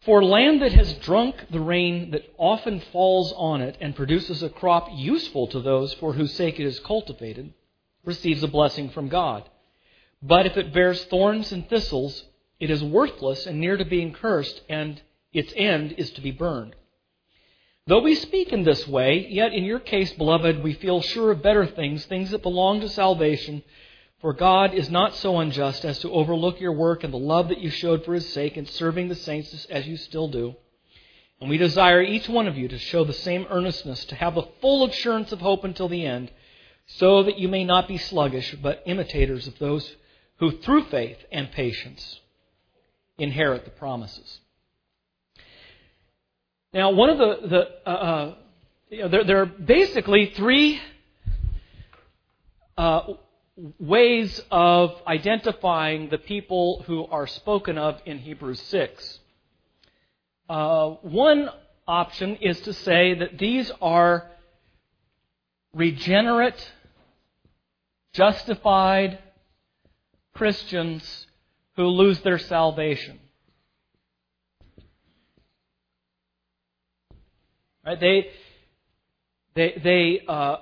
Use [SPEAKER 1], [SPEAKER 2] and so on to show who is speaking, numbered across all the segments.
[SPEAKER 1] For land that has drunk the rain that often falls on it and produces a crop useful to those for whose sake it is cultivated, receives a blessing from God. But if it bears thorns and thistles, it is worthless and near to being cursed, and its end is to be burned. Though we speak in this way, yet in your case, beloved, we feel sure of better things, things that belong to salvation. For God is not so unjust as to overlook your work and the love that you showed for His sake in serving the saints as you still do. And we desire each one of you to show the same earnestness, to have the full assurance of hope until the end, so that you may not be sluggish, but imitators of those who through faith and patience inherit the promises. Now, one of there are basically three ways of identifying the people who are spoken of in Hebrews 6. One option is to say that these are regenerate, justified Christians who lose their salvation. Right? They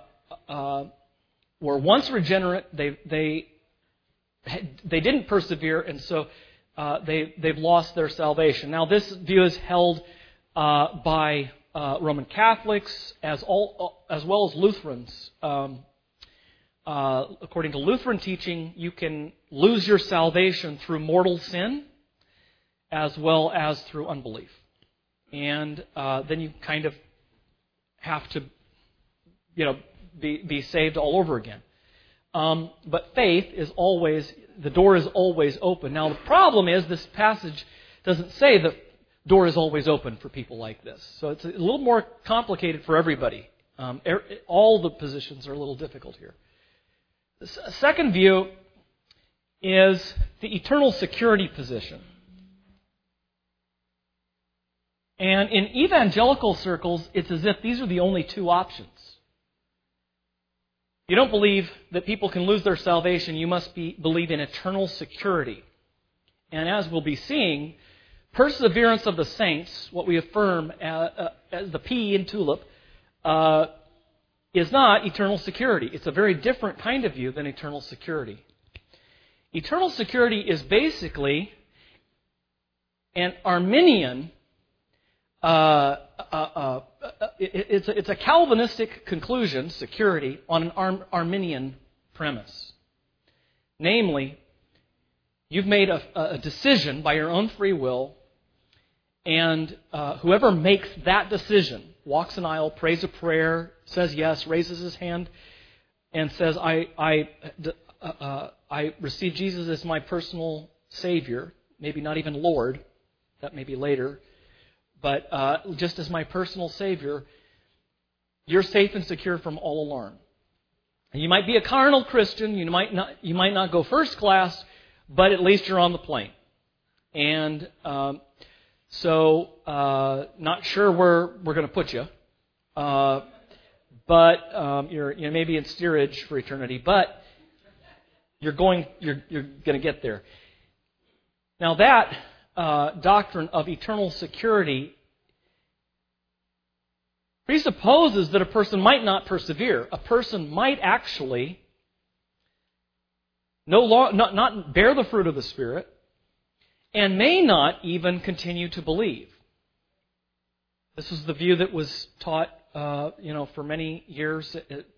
[SPEAKER 1] were once regenerate. They didn't persevere, and so they've lost their salvation. Now, this view is held by Roman Catholics as well as Lutherans. According to Lutheran teaching, you can lose your salvation through mortal sin as well as through unbelief. And then you kind of have to, be saved all over again. But faith is always, the door is always open. Now the problem is this passage doesn't say the door is always open for people like this. So it's a little more complicated for everybody. All the positions are a little difficult here. The second view is the eternal security position. And in evangelical circles, it's as if these are the only two options. You don't believe that people can lose their salvation, you must believe in eternal security. And as we'll be seeing, perseverance of the saints, what we affirm as the P in TULIP, is not eternal security. It's a very different kind of view than eternal security. Eternal security is basically an Arminian, it's a Calvinistic conclusion, security, on an Arminian premise. Namely, you've made a decision by your own free will, and whoever makes that decision, walks an aisle, prays a prayer, says yes, raises his hand, and says, I receive Jesus as my personal Savior, maybe not even Lord, that may be later, but just as my personal Savior, you're safe and secure from all alarm. And you might be a carnal Christian, you might not go first class, but at least you're on the plane. And so not sure where we're going to put you, but you're maybe in steerage for eternity, but you're going to get there. Now that doctrine of eternal security presupposes that a person might not persevere. A person might actually not bear the fruit of the Spirit, and may not even continue to believe. This is the view that was taught, for many years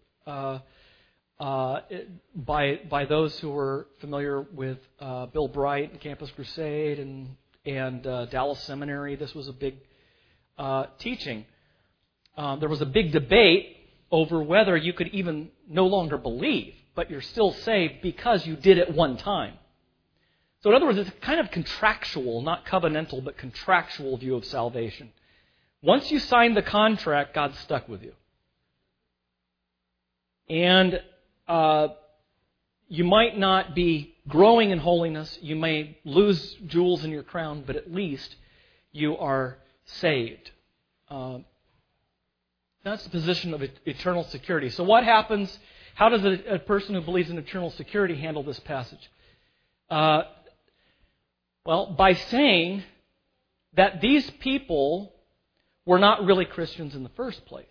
[SPEAKER 1] by those who were familiar with Bill Bright and Campus Crusade and Dallas Seminary. This was a big teaching. There was a big debate over whether you could even no longer believe, but you're still saved because you did it one time. So in other words, it's kind of contractual, not covenantal, but contractual view of salvation. Once you sign the contract, God's stuck with you. And you might not be growing in holiness. You may lose jewels in your crown, but at least you are saved. That's the position of eternal security. So what happens? How does a person who believes in eternal security handle this passage? Well, by saying that these people were not really Christians in the first place.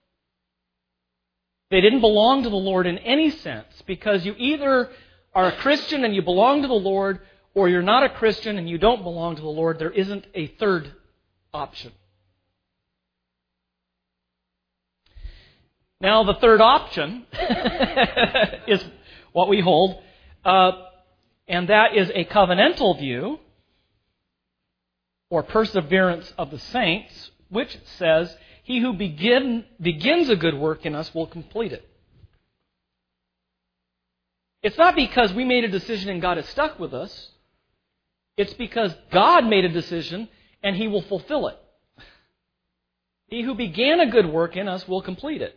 [SPEAKER 1] They didn't belong to the Lord in any sense, because you either are a Christian and you belong to the Lord, or you're not a Christian and you don't belong to the Lord. There isn't a third option. Now, the third option is what we hold, and that is a covenantal view, or perseverance of the saints, which says, he who begins a good work in us will complete it. It's not because we made a decision and God is stuck with us. It's because God made a decision and He will fulfill it. He who began a good work in us will complete it.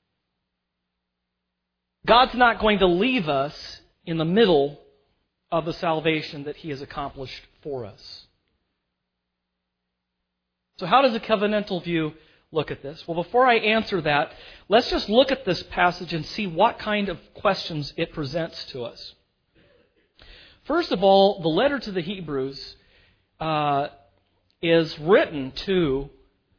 [SPEAKER 1] God's not going to leave us in the middle of the salvation that He has accomplished for us. So how does a covenantal view look at this? Well, before I answer that, let's just look at this passage and see what kind of questions it presents to us. First of all, the letter to the Hebrews is written to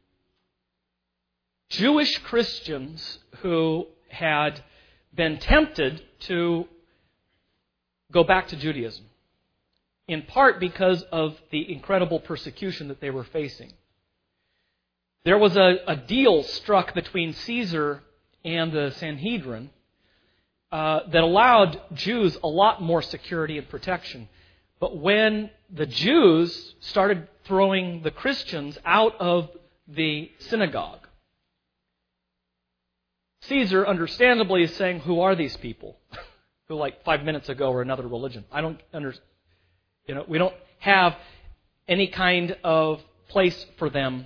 [SPEAKER 1] Jewish Christians who had been tempted to go back to Judaism, in part because of the incredible persecution that they were facing. There was a deal struck between Caesar and the Sanhedrin that allowed Jews a lot more security and protection. But when the Jews started throwing the Christians out of the synagogue, Caesar, understandably, is saying, who are these people who, like 5 minutes ago, were another religion? I don't understand. We don't have any kind of place for them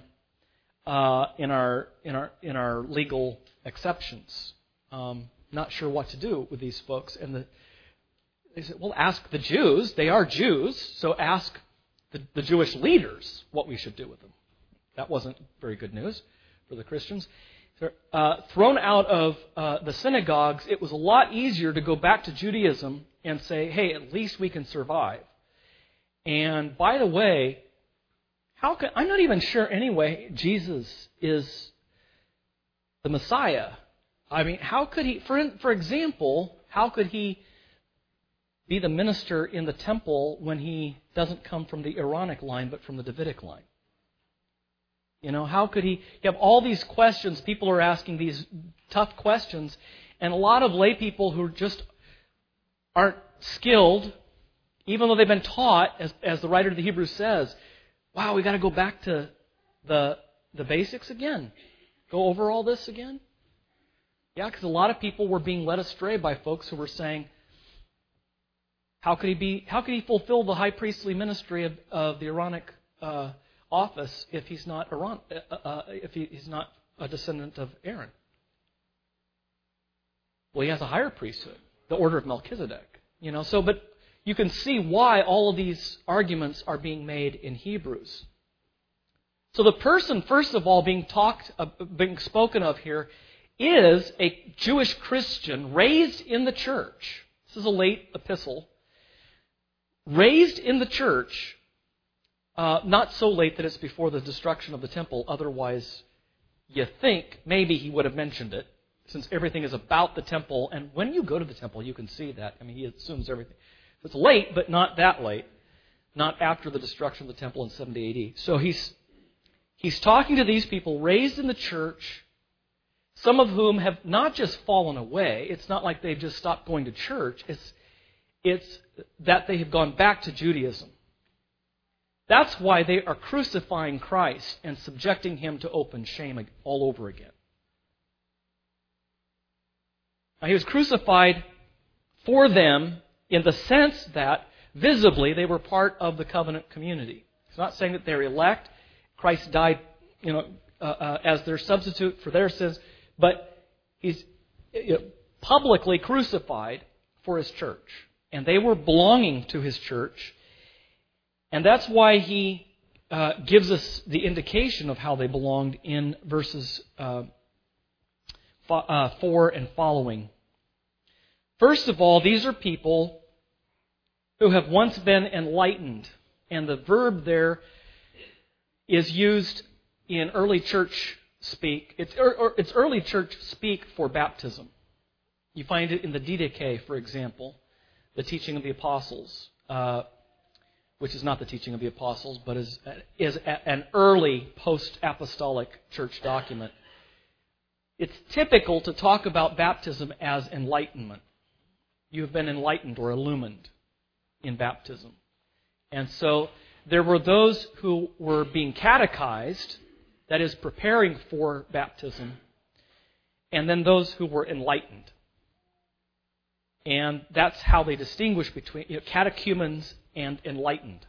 [SPEAKER 1] in our legal exceptions. Not sure what to do with these folks. And they said, well, ask the Jews. They are Jews, so ask the Jewish leaders what we should do with them. That wasn't very good news for the Christians. Thrown out of the synagogues, it was a lot easier to go back to Judaism and say, hey, at least we can survive. And by the way, I'm not even sure anyway Jesus is the Messiah. I mean, how could he, for example, how could he be the minister in the temple when he doesn't come from the Aaronic line but from the Davidic line? How could he? You have all these questions. People are asking these tough questions. And a lot of lay people who just aren't skilled, even though they've been taught, as the writer of the Hebrews says, wow, we got to go back to the basics again. Go over all this again? Yeah, because a lot of people were being led astray by folks who were saying, how could he fulfill the high priestly ministry of the Aaronic office if he's not he's not a descendant of Aaron? Well, he has a higher priesthood, the order of Melchizedek. But you can see why all of these arguments are being made in Hebrews. So the person, first of all, being spoken of here is a Jewish Christian raised in the church. This is a late epistle. Raised in the church, not so late that it's before the destruction of the temple. Otherwise, you think maybe he would have mentioned it, since everything is about the temple. And when you go to the temple, you can see that. I mean, he assumes everything. It's late, but not that late. Not after the destruction of the temple in 70 AD. So he's talking to these people raised in the church, some of whom have not just fallen away. It's not like they've just stopped going to church. It's that they have gone back to Judaism. That's why they are crucifying Christ and subjecting Him to open shame all over again. Now, He was crucified for them in the sense that visibly they were part of the covenant community. It's not saying that they're elect. Christ died, as their substitute for their sins, but He's publicly crucified for His church. And they were belonging to His church. And that's why He gives us the indication of how they belonged in verses 4 and following. First of all, these are people who have once been enlightened. And the verb there is used in early church speak. It's early church speak for baptism. You find it in the Didache, for example, the teaching of the apostles, which is not the teaching of the apostles, but is an early post-apostolic church document. It's typical to talk about baptism as enlightenment. You have been enlightened or illumined in baptism. And so there were those who were being catechized, that is, preparing for baptism, and then those who were enlightened. And that's how they distinguish between catechumens and enlightened.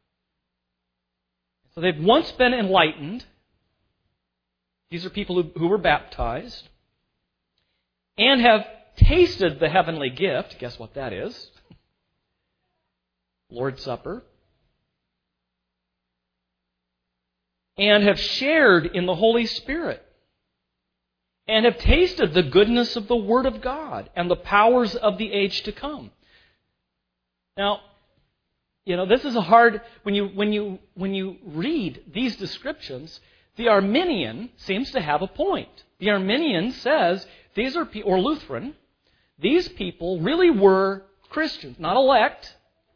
[SPEAKER 1] So they've once been enlightened. These are people who were baptized and have tasted the heavenly gift. Guess what that is? Lord's Supper. And have shared in the Holy Spirit. And have tasted the goodness of the Word of God and the powers of the age to come. Now, this is a hard, when you read these descriptions, the Arminian seems to have a point. The Arminian says these are or Lutheran, these people really were Christians, not elect,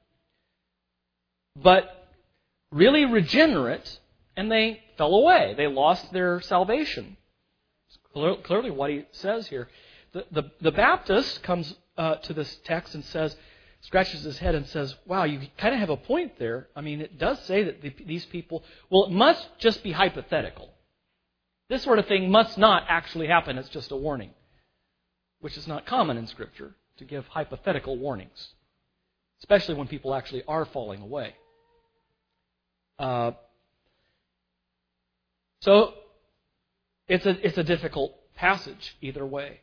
[SPEAKER 1] but really regenerate, and they fell away. They lost their salvation. It's clearly what he says here. The Baptist comes to this text and says, scratches his head and says, wow, you kind of have a point there. I mean, it does say that these people, well, it must just be hypothetical. This sort of thing must not actually happen. It's just a warning, which is not common in Scripture to give hypothetical warnings, especially when people actually are falling away. So it's a difficult passage either way.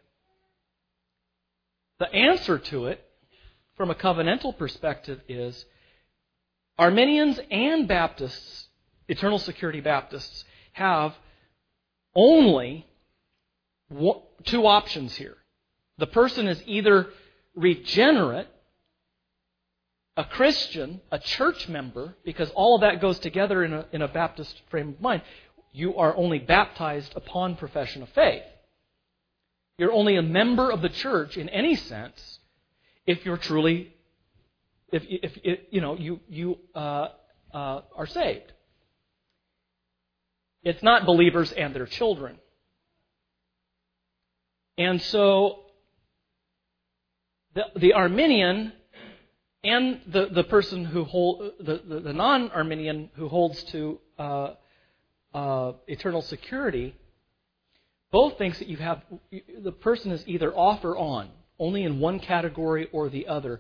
[SPEAKER 1] The answer to it, from a covenantal perspective, is Arminians and Baptists, Eternal Security Baptists, have only two options here. The person is either regenerate, a Christian, a church member, because all of that goes together in a Baptist frame of mind. You are only baptized upon profession of faith. You're only a member of the church in any sense if you're truly, you are saved. It's not believers and their children. And so the Arminian and the person who the non-Arminian who holds to eternal security, both thinks that the person is either off or on, only in one category or the other.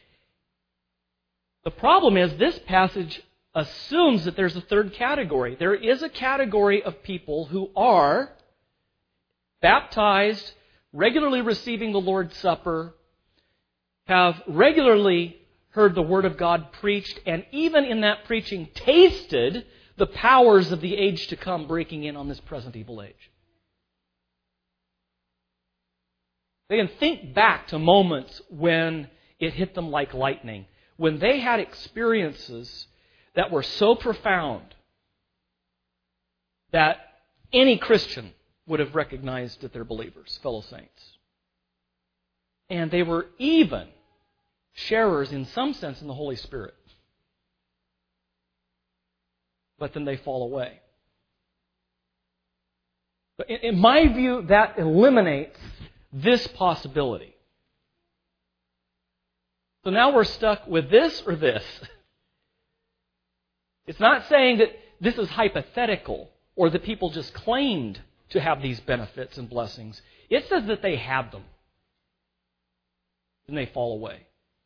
[SPEAKER 1] The problem is this passage assumes that there's a third category. There is a category of people who are baptized, regularly receiving the Lord's Supper, have regularly heard the Word of God preached, and even in that preaching tasted the powers of the age to come breaking in on this present evil age. They can think back to moments when it hit them like lightning, when they had experiences that were so profound that any Christian would have recognized that they're believers, fellow saints. And they were even sharers in some sense in the Holy Spirit. But then they fall away. But in my view, that eliminates this possibility. So now we're stuck with this or this. It's not saying that this is hypothetical or that people just claimed to have these benefits and blessings. It says that they had them. And they fall away.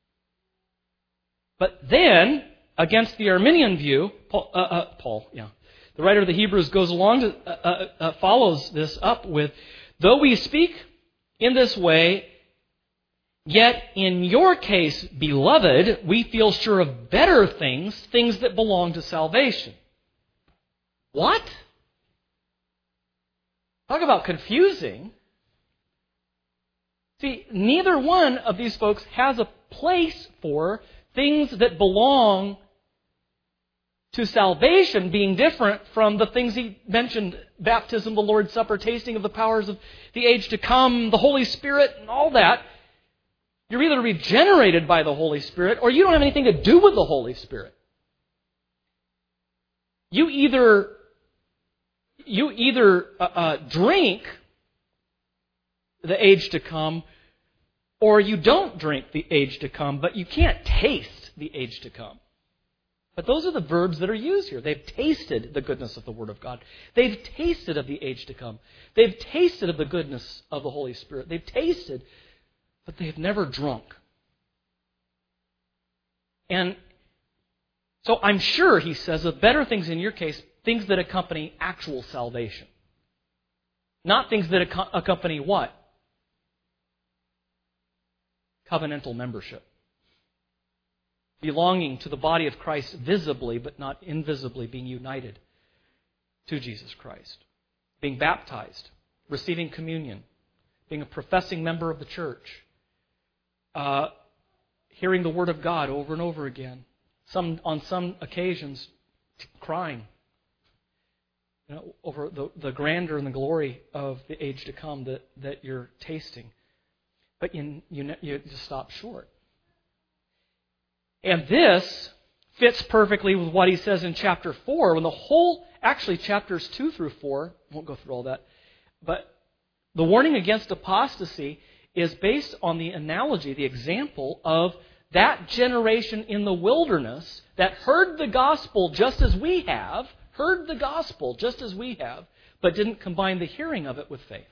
[SPEAKER 1] But then, against the Arminian view, the writer of the Hebrews goes along follows this up with, though we speak in this way, yet in your case, beloved, we feel sure of better things, things that belong to salvation. What? Talk about confusing. See, neither one of these folks has a place for things that belong to salvation being different from the things he mentioned, baptism, the Lord's Supper, tasting of the powers of the age to come, the Holy Spirit, and all that. You're either regenerated by the Holy Spirit or you don't have anything to do with the Holy Spirit. You either drink the age to come or you don't drink the age to come, but you can't taste the age to come. But those are the verbs that are used here. They've tasted the goodness of the Word of God. They've tasted of the age to come. They've tasted of the goodness of the Holy Spirit. They've tasted, but they've never drunk. And so I'm sure, he says, of better things in your case, things that accompany actual salvation. Not things that accompany what? Covenantal membership. Belonging to the body of Christ visibly, but not invisibly, being united to Jesus Christ. Being baptized, receiving communion, being a professing member of the church, hearing the Word of God over and over again, on some occasions crying over the grandeur and the glory of the age to come that you're tasting. But you just stop short. And this fits perfectly with what he says in chapter 4, when actually chapters 2 through 4, I won't go through all that, but the warning against apostasy is based on the analogy, the example of that generation in the wilderness that heard the gospel just as we have, but didn't combine the hearing of it with faith.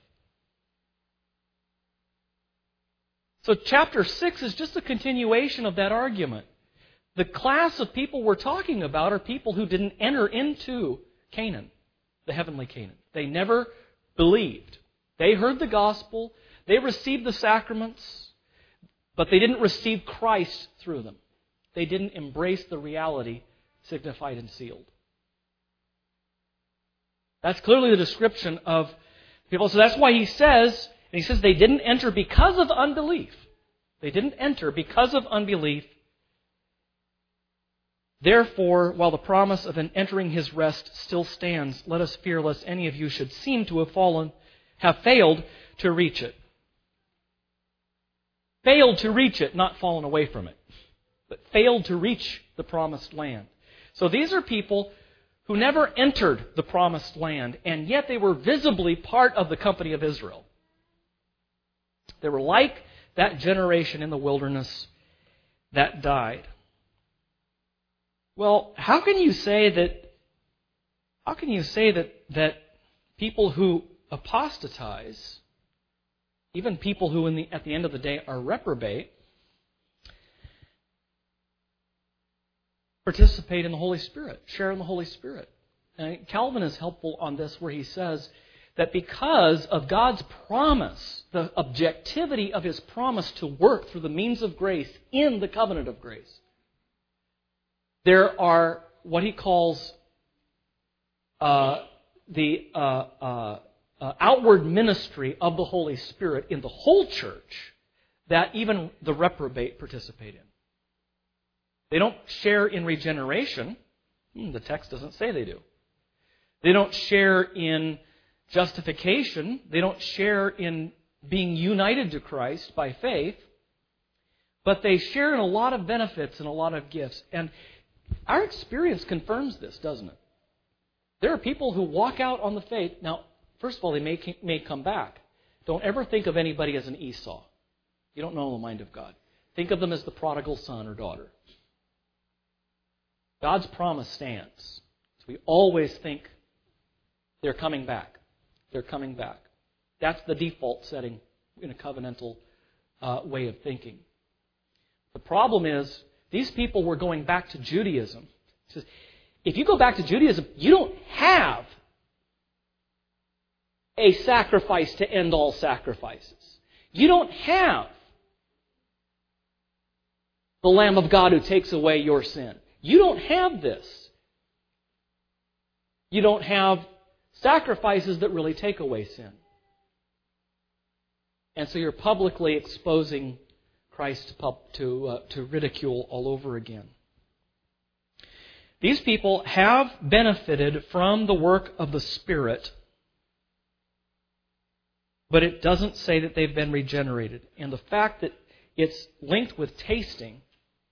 [SPEAKER 1] So chapter 6 is just a continuation of that argument. The class of people we're talking about are people who didn't enter into Canaan, the heavenly Canaan. They never believed. They heard the gospel, they received the sacraments, but they didn't receive Christ through them. They didn't embrace the reality signified and sealed. That's clearly the description of people. So that's why he says they didn't enter because of unbelief. They didn't enter because of unbelief. Therefore, while the promise of entering his rest still stands, let us fear lest any of you should seem to have failed to reach it. Failed to reach it, not fallen away from it, but failed to reach the promised land. So these are people who never entered the promised land, and yet they were visibly part of the company of Israel. They were like that generation in the wilderness that died. Well, how can you say that people who apostatize, even people who at the end of the day are reprobate, participate in the Holy Spirit, share in the Holy Spirit? And Calvin is helpful on this, where he says that because of God's promise, the objectivity of His promise to work through the means of grace in the covenant of grace, there are what he calls the outward ministry of the Holy Spirit in the whole church that even the reprobate participate in. They don't share in regeneration. The text doesn't say they do. They don't share in justification. They don't share in being united to Christ by faith. But they share in a lot of benefits and a lot of gifts. And our experience confirms this, doesn't it? There are people who walk out on the faith. Now, first of all, they may come back. Don't ever think of anybody as an Esau. You don't know the mind of God. Think of them as the prodigal son or daughter. God's promise stands. So we always think they're coming back. They're coming back. That's the default setting in a covenantal way of thinking. The problem is, these people were going back to Judaism. If you go back to Judaism, you don't have a sacrifice to end all sacrifices. You don't have the Lamb of God who takes away your sin. You don't have this. You don't have sacrifices that really take away sin. And so you're publicly exposing Christ to ridicule all over again. These people have benefited from the work of the Spirit, but it doesn't say that they've been regenerated. And the fact that it's linked with tasting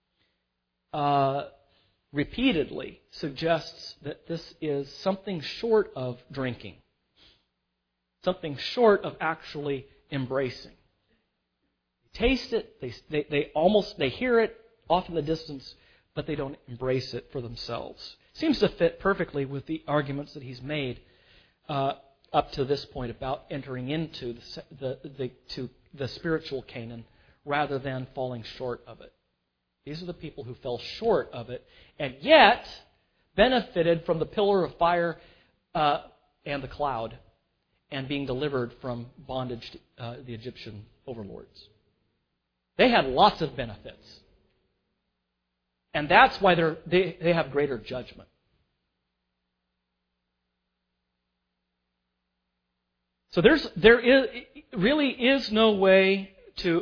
[SPEAKER 1] repeatedly suggests that this is something short of drinking, something short of actually embracing. They taste it, they hear it off in the distance, but they don't embrace it for themselves. Seems to fit perfectly with the arguments that he's made up to this point about entering into the spiritual Canaan rather than falling short of it. These are the people who fell short of it and yet benefited from the pillar of fire and the cloud and being delivered from bondage to the Egyptian overlords. They had lots of benefits. And that's why they have greater judgment. So there really is no way to,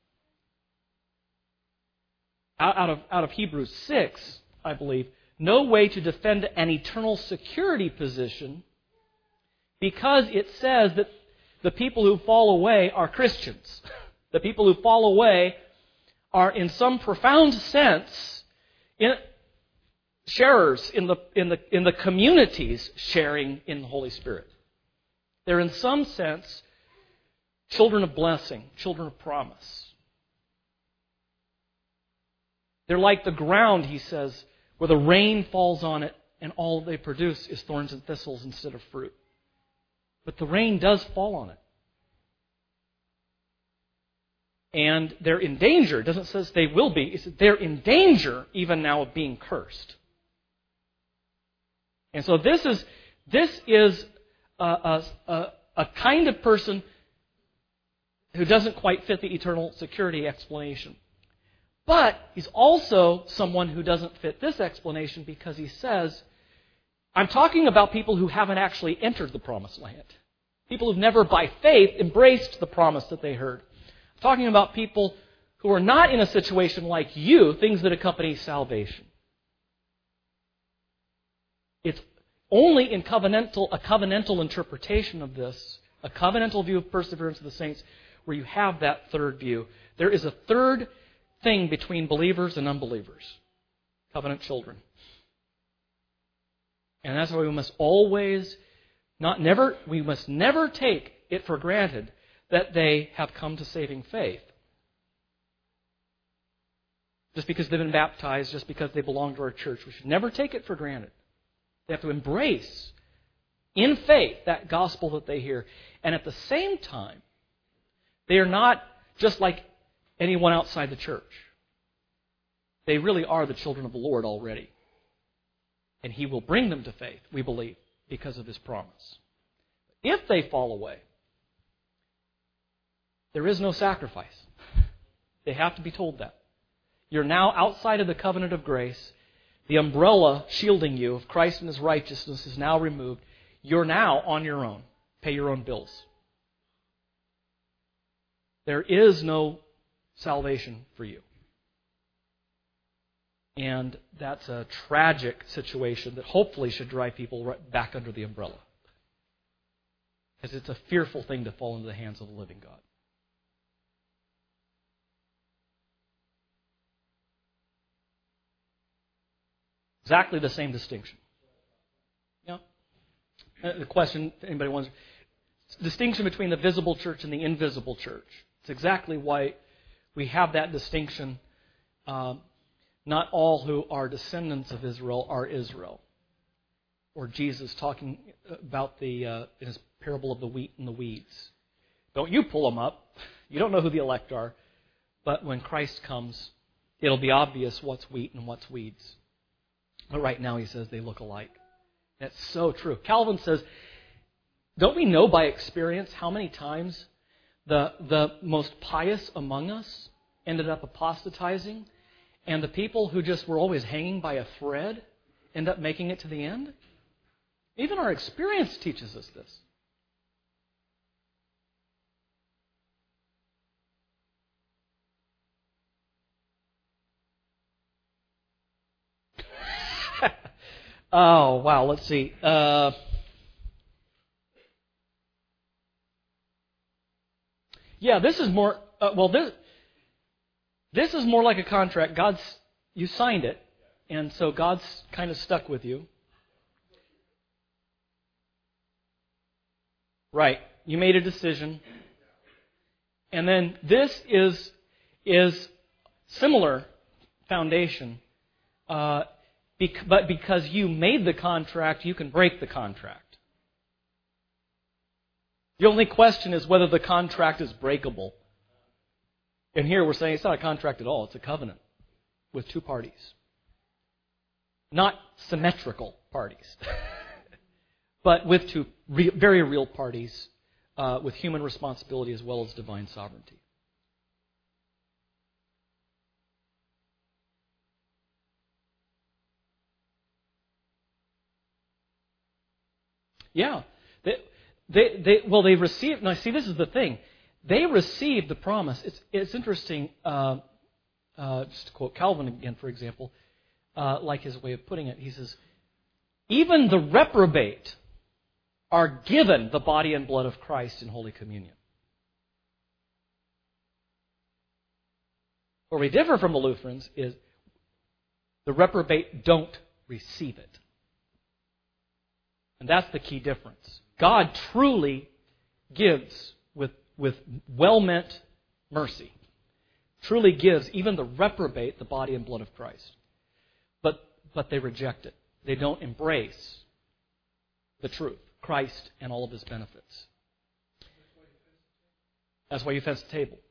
[SPEAKER 1] out of Hebrews 6, I believe, no way to defend an eternal security position because it says that the people who fall away are Christians. The people who fall away are, in some profound sense, sharers in the communities sharing in the Holy Spirit. They're in some sense children of blessing, children of promise. They're like the ground, he says, where the rain falls on it and all they produce is thorns and thistles instead of fruit. But the rain does fall on it. And they're in danger. It doesn't say they will be. It says they're in danger even now of being cursed. And so this is a kind of person who doesn't quite fit the eternal security explanation. But he's also someone who doesn't fit this explanation because he says, I'm talking about people who haven't actually entered the promised land. People who've never by faith embraced the promise that they heard. I'm talking about people who are not in a situation like you, things that accompany salvation. It's only in a covenantal interpretation of this, a covenantal view of perseverance of the saints, where you have that third view. There is a third thing between believers and unbelievers. Covenant children. And that's why we must we must never take it for granted that they have come to saving faith. Just because they've been baptized, just because they belong to our church, we should never take it for granted. They have to embrace, in faith, that gospel that they hear. And at the same time, they are not just like anyone outside the church. They really are the children of the Lord already. And He will bring them to faith, we believe, because of His promise. If they fall away, there is no sacrifice. They have to be told that. You're now outside of the covenant of grace. The umbrella shielding you of Christ and His righteousness is now removed. You're now on your own. Pay your own bills. There is no salvation for you. And that's a tragic situation that hopefully should drive people right back under the umbrella. Because it's a fearful thing to fall into the hands of the living God. Exactly the same distinction. Yeah. The question, if anybody wants, distinction between the visible church and the invisible church. It's exactly why we have that distinction. Not all who are descendants of Israel are Israel. Or Jesus talking about in his parable of the wheat and the weeds. Don't you pull them up. You don't know who the elect are. But when Christ comes, it'll be obvious what's wheat and what's weeds. But right now he says they look alike. That's so true. Calvin says, don't we know by experience how many times the most pious among us ended up apostatizing, and the people who just were always hanging by a thread end up making it to the end? Even our experience teaches us this. Oh, wow. Let's see. Yeah, this is more. This is more like a contract. You signed it, and so God's kind of stuck with you. Right. You made a decision. And then this is similar foundation. But because you made the contract, you can break the contract. The only question is whether the contract is breakable. And here we're saying it's not a contract at all. It's a covenant with two parties. Not symmetrical parties. But with two very real parties with human responsibility as well as divine sovereignty. Yeah. They received. Now, see, this is the thing. They received the promise. It's interesting. Just to quote Calvin again, for example, like his way of putting it, he says, "Even the reprobate are given the body and blood of Christ in Holy Communion." Where we differ from the Lutherans is the reprobate don't receive it. And that's the key difference. God truly gives with well-meant mercy. Truly gives even the reprobate the body and blood of Christ. But they reject it. They don't embrace the truth, Christ and all of His benefits. That's why you fence the table.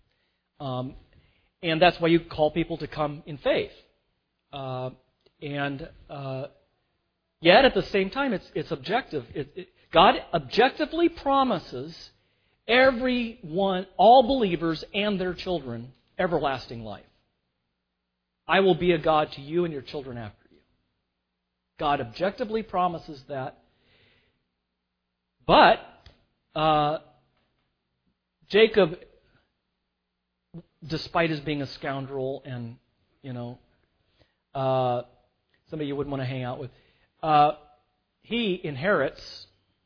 [SPEAKER 1] And that's why you call people to come in faith. Yet at the same time, it's objective. God objectively promises everyone, all believers and their children, everlasting life. I will be a God to you and your children after you. God objectively promises that. But Jacob, despite his being a scoundrel and, somebody you wouldn't want to hang out with, he inherits,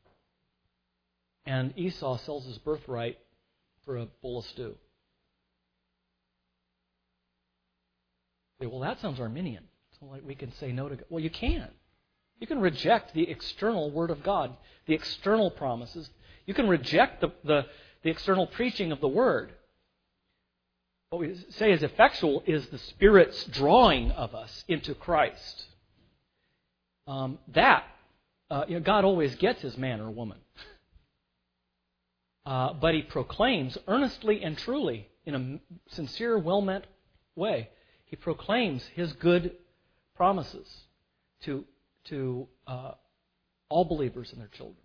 [SPEAKER 1] and Esau sells his birthright for a bowl of stew. Well, that sounds Arminian. So like we can say no to God. Well, you can. You can reject the external Word of God, the external promises. You can reject the external preaching of the Word. What we say is effectual is the Spirit's drawing of us into Christ. God always gets His man or woman. But He proclaims earnestly and truly, in a sincere, well-meant way, He proclaims His good promises to all believers and their children.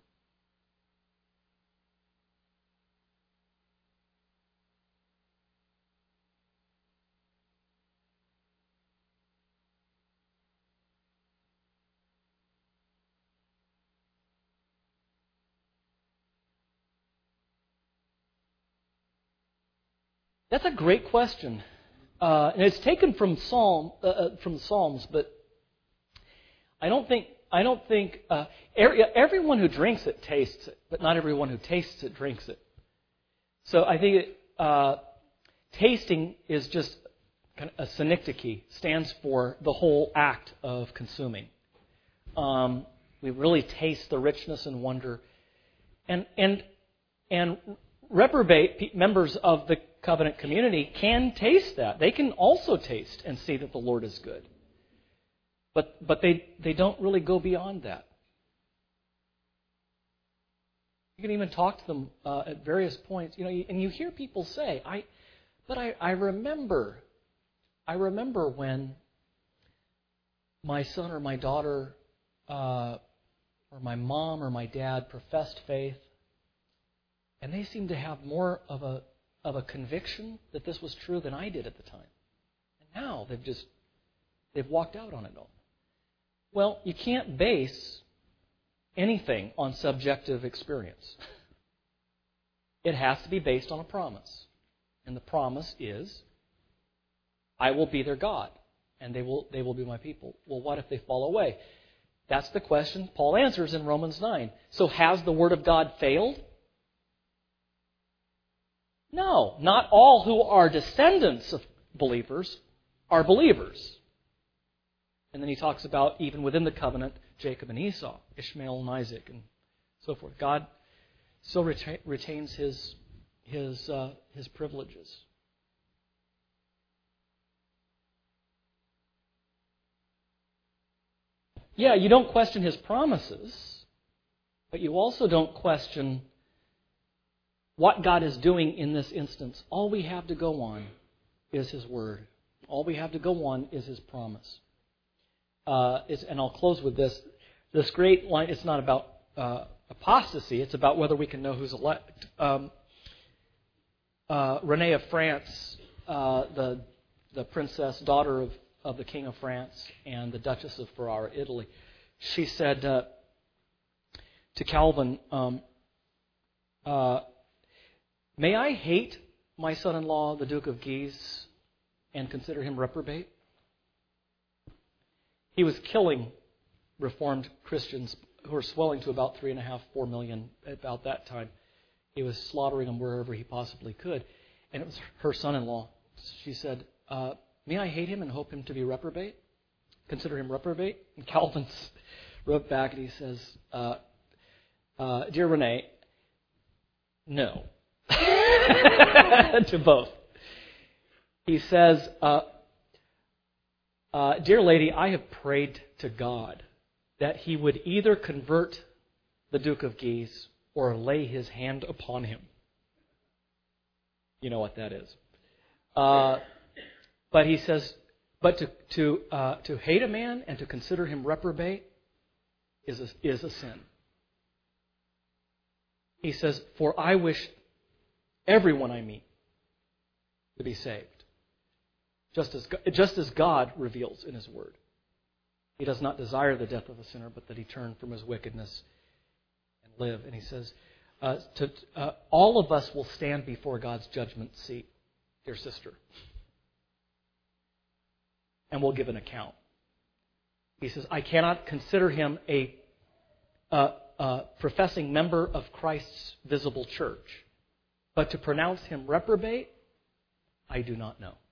[SPEAKER 1] That's a great question, and it's taken from the Psalms. But I don't think everyone who drinks it tastes it, but not everyone who tastes it drinks it. So I think tasting is just kind of a synecdoche, stands for the whole act of consuming. We really taste the richness and wonder, and reprobate members of the covenant community can taste that. They can also taste and see that the Lord is good. But they don't really go beyond that. You can even talk to them at various points, and you hear people say, I remember when my son or my daughter or my mom or my dad professed faith, and they seemed to have more of a conviction that this was true than I did at the time. And now they've walked out on it all. Well, you can't base anything on subjective experience. It has to be based on a promise. And the promise is, I will be their God, and they will be my people. Well, what if they fall away? That's the question Paul answers in Romans 9. So has the Word of God failed? No, not all who are descendants of believers are believers. And then he talks about, even within the covenant, Jacob and Esau, Ishmael and Isaac, and so forth. God still retains his privileges. Yeah, you don't question his promises, but you also don't question what God is doing in this instance. All we have to go on is his word. All we have to go on is his promise. And I'll close with this. This great line, it's not about apostasy, it's about whether we can know who's elect. Renee of France, the princess, daughter of the King of France and the Duchess of Ferrara, Italy, she said to Calvin, may I hate my son-in-law, the Duke of Guise, and consider him reprobate? He was killing Reformed Christians who were swelling to about 3.5, 4 million about that time. He was slaughtering them wherever he possibly could. And it was her son-in-law. She said, may I hate him and hope him to be reprobate? Consider him reprobate? And Calvin wrote back and he says, Dear Renee, no. To both. He says, Dear lady, I have prayed to God that he would either convert the Duke of Guise or lay his hand upon him. You know what that is. But he says, but to hate a man and to consider him reprobate is a sin. He says, for I wish everyone I meet to be saved, just as God reveals in his word. He does not desire the death of a sinner, but that he turn from his wickedness and live. And he says, all of us will stand before God's judgment seat, dear sister, and we'll give an account. He says, I cannot consider him a professing member of Christ's visible church, but to pronounce him reprobate, I do not know.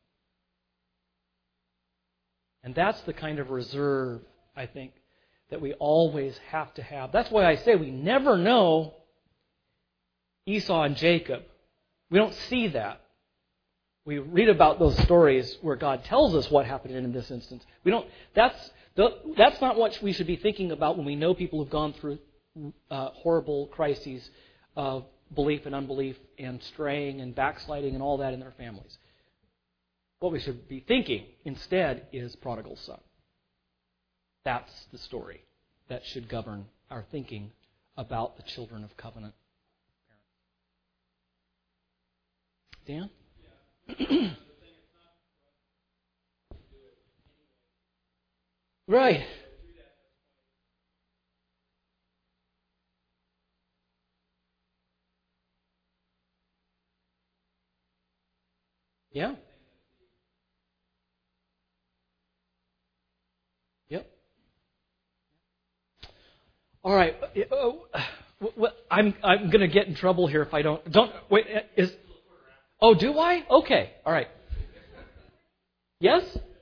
[SPEAKER 1] And that's the kind of reserve, I think, that we always have to have. That's why I say we never know Esau and Jacob. We don't see that. We read about those stories where God tells us what happened in this instance. We don't. That's not what we should be thinking about when we know people who've gone through horrible crises of belief and unbelief and straying and backsliding and all that in their families. What we should be thinking instead is prodigal son. That's the story that should govern our thinking about the children of covenant parents. Dan? Right. Yeah. Yep. All right. I'm going to get in trouble here if I don't wait. Oh, do I? Okay. All right. Yes.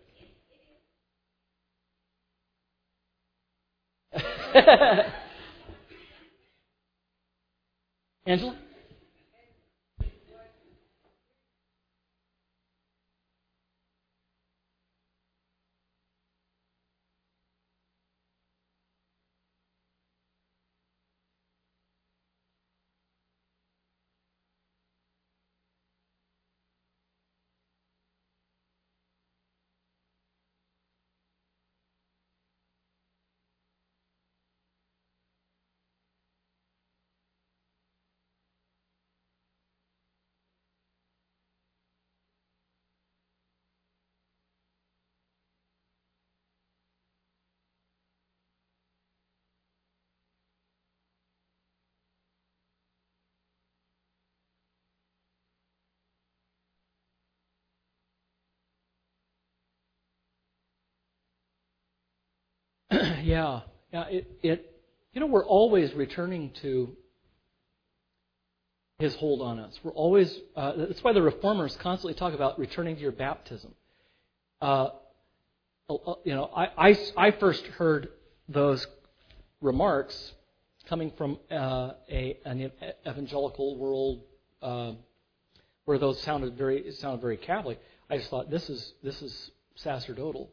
[SPEAKER 1] Angela? Yeah. We're always returning to His hold on us. We're always. That's why the Reformers constantly talk about returning to your baptism. I first heard those remarks coming from an evangelical world where those sounded very Catholic. I just thought this is sacerdotal.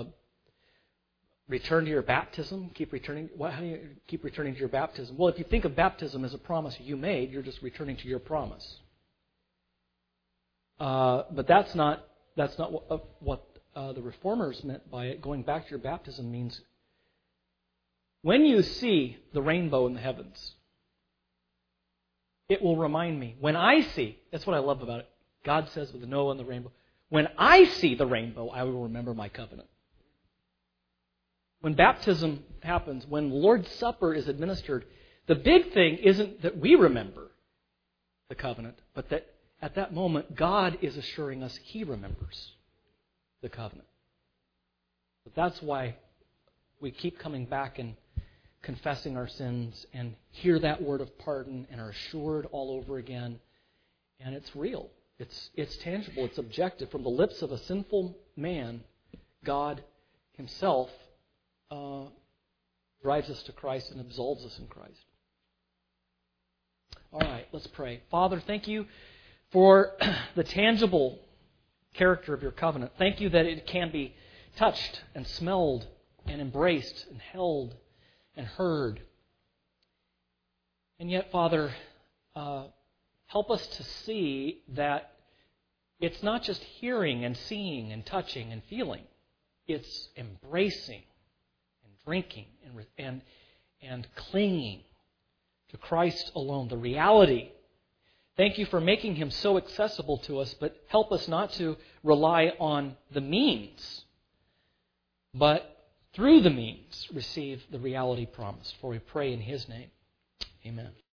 [SPEAKER 1] Return to your baptism. Keep returning. How do you keep returning to your baptism? Well, if you think of baptism as a promise you made, you're just returning to your promise. But that's not what the Reformers meant by it. Going back to your baptism means when you see the rainbow in the heavens, it will remind me. When I see, that's what I love about it. God says with Noah and the rainbow, when I see the rainbow, I will remember my covenant. When baptism happens, when the Lord's Supper is administered, the big thing isn't that we remember the covenant, but that at that moment, God is assuring us He remembers the covenant. But that's why we keep coming back and confessing our sins and hear that word of pardon and are assured all over again. And it's real. It's tangible. It's objective. From the lips of a sinful man, God Himself drives us to Christ and absolves us in Christ. All right, let's pray. Father, thank you for the tangible character of your covenant. Thank you that it can be touched and smelled and embraced and held and heard. And yet, Father, help us to see that it's not just hearing and seeing and touching and feeling. It's embracing and drinking and clinging to Christ alone, the reality. Thank you for making Him so accessible to us, but help us not to rely on the means, but through the means receive the reality promised. For we pray in His name. Amen.